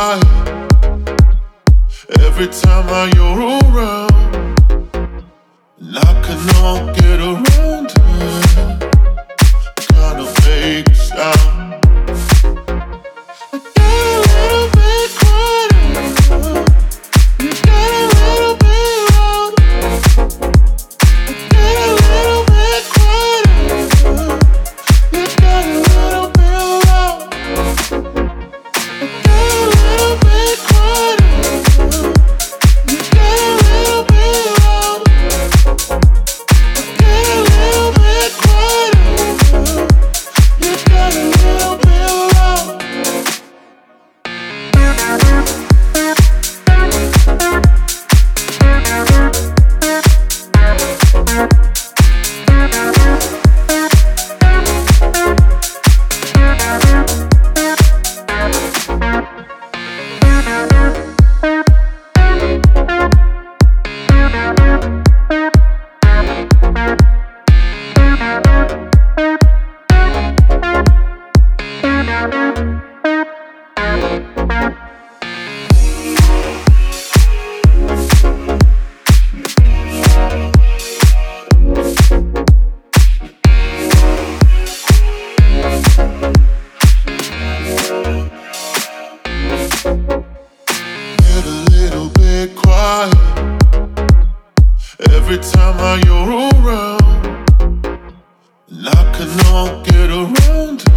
quiet every time you're around, and I cannot get around it. Kinda make a sound. I get a little bit quiet. You get a little bit loud. I get a little bit quiet. You get a little bit loud. I get a little bit quiet. You get a little bit loud. I get a little bit quiet. You get a little bit loud. Get a little bit quiet every time you're around, and I cannot get around